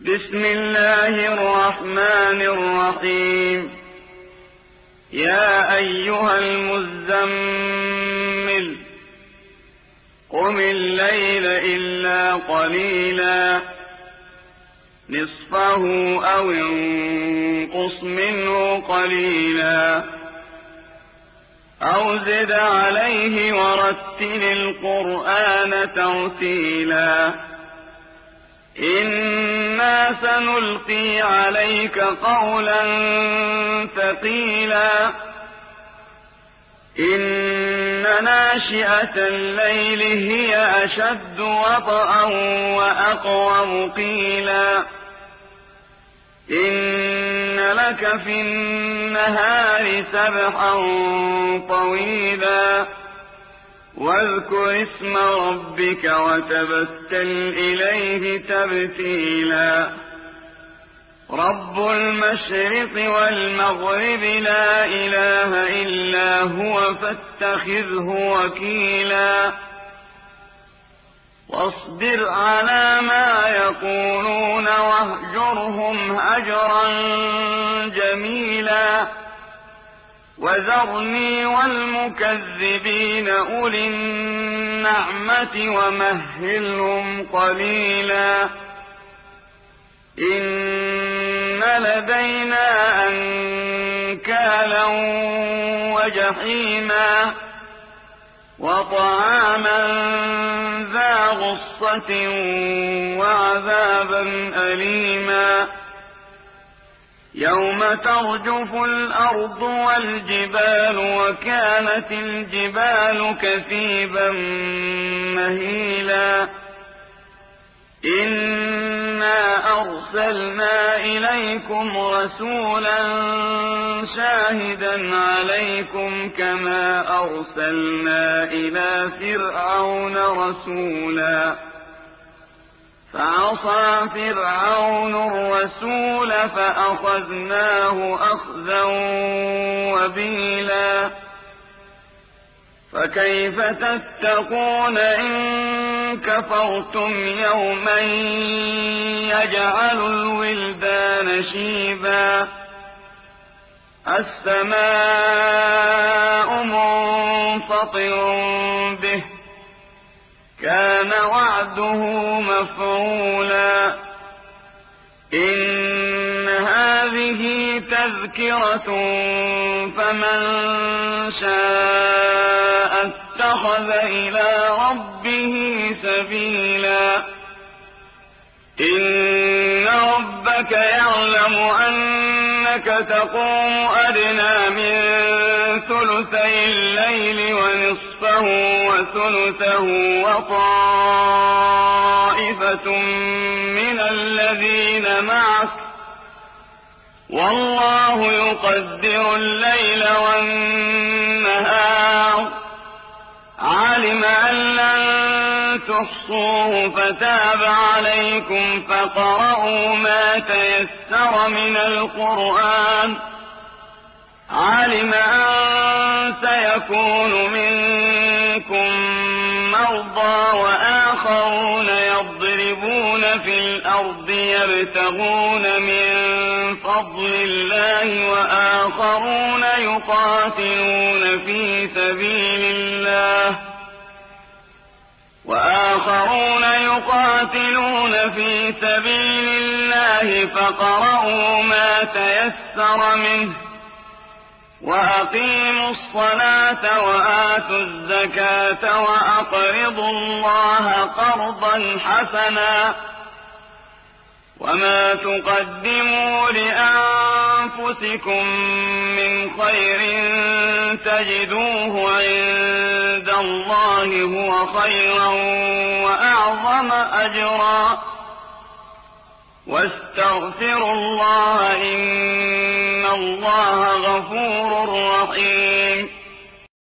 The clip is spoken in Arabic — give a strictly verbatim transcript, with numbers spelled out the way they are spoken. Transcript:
بسم الله الرحمن الرحيم يا أيها المزمل قم الليل إلا قليلا نصفه أو انقص منه قليلا أو زد عليه ورتل القرآن ترتيلا إنا سنلقي عليك قولا ثقيلا إن ناشئة الليل هي أشد وطئا وأقوم قيلا إن لك في النهار سبحا طويلا واذكر اسم ربك وتبتل إليه تبتيلا رب المشرق والمغرب لا إله إلا هو فاتخذه وكيلا واصبر على ما يقولون واهجرهم هجرا جميلا وذرني والمكذبين أولي النعمة ومهلهم قليلا إن لدينا أنكالا وجحيما وطعاما ذا غصة وعذابا أليما يوم ترجف الأرض والجبال وكانت الجبال كثيبا مهيلا إنا أرسلنا إليكم رسولا شاهدا عليكم كما أرسلنا إلى فرعون رسولا فعصى فرعون الرسول فأخذناه أخذا وبيلا فكيف تتقون إن كفرتم يوما يجعل الولدان شيبا السماء منفطر به كان وعده مفعولا إن هذه تذكرة فمن شاء اتخذ إلى ربه سبيلا إن ربك يعلم أنك تقوم أدنى من ثلثي الليل ونصفه وثلثه وطائفة من الذين معك والله يقدر الليل والنهار علم أن لن تحصوه فتاب عليكم فاقرؤوا ما تيسر من القرآن علم أن سيكون منكم مرضى وآخرون يضربون في الأرض يبتغون من فضل الله وآخرون يقاتلون في سبيل الله وآخرون يقاتلون في سبيل الله فاقرؤوا ما تيسر منه وأقيموا الصلاة وآتوا الزكاة وأقرضوا الله قرضا حسنا وما تقدموا لأنفسكم من خير تجدوه عند الله هو خيرا وأعظم أجرا واستغفروا الله إن الله غفور رحيم